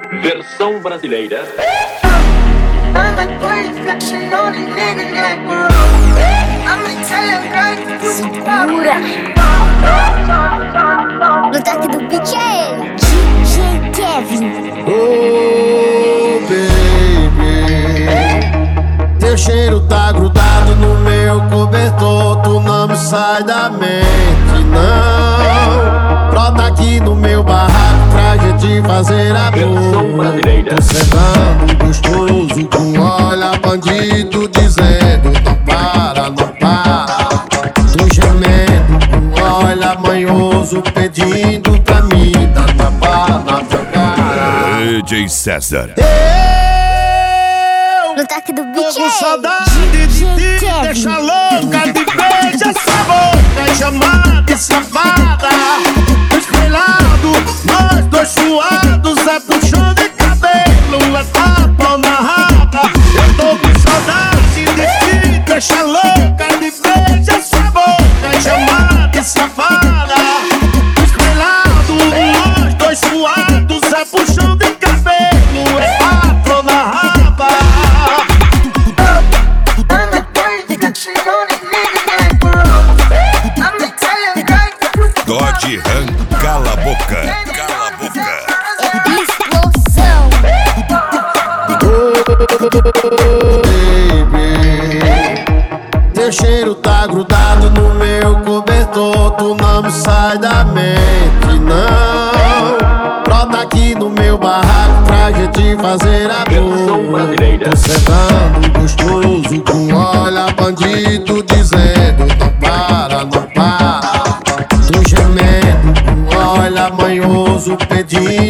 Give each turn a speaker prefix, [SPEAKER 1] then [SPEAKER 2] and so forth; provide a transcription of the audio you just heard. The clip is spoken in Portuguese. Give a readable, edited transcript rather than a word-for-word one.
[SPEAKER 1] Versão brasileira.
[SPEAKER 2] Segura. No toque do beat é ele, DJ Kevin.
[SPEAKER 3] Oh, baby, teu cheiro tá grudado no meu cobertor. Tu não me sai da mente, não. Brota aqui no meu barraco pra gente fazer
[SPEAKER 1] Versão
[SPEAKER 3] amor.
[SPEAKER 1] brasileira.
[SPEAKER 3] Tô sentando gostoso com olha bandido dizendo não para, não para. Tô gemendo com olha manhoso pedindo pra mim dar tapa na tua cara.
[SPEAKER 4] DJ César.
[SPEAKER 2] No toque do
[SPEAKER 3] Tô
[SPEAKER 2] beat
[SPEAKER 3] com
[SPEAKER 2] é
[SPEAKER 3] saudade
[SPEAKER 2] ele,
[SPEAKER 3] de
[SPEAKER 2] DJ
[SPEAKER 3] te
[SPEAKER 2] Kevin.
[SPEAKER 3] deixar louca, de beijar essa boca chamada e safada. Espelhado, nós dois suados, é puxão de cabelo, é tapa na raba. Eu tô com saudade de te deixar louca, de beijar essa boca chamada e safada. Espelhado, nós dois suados, é puxão de cabelo, é tapa na raba.
[SPEAKER 4] God Han, cala a boca. Cala a boca.
[SPEAKER 2] Explosão.
[SPEAKER 3] Baby, teu cheiro tá grudado no meu cobertor. Tu não me sai da mente, não. Brota aqui no meu barraco pra gente fazer
[SPEAKER 1] Versão
[SPEAKER 3] amor.
[SPEAKER 1] brasileira.
[SPEAKER 3] Tô sentando gostoso com olha bandido dizendo não para, não para. Tô gemendo com olha manhoso pedindo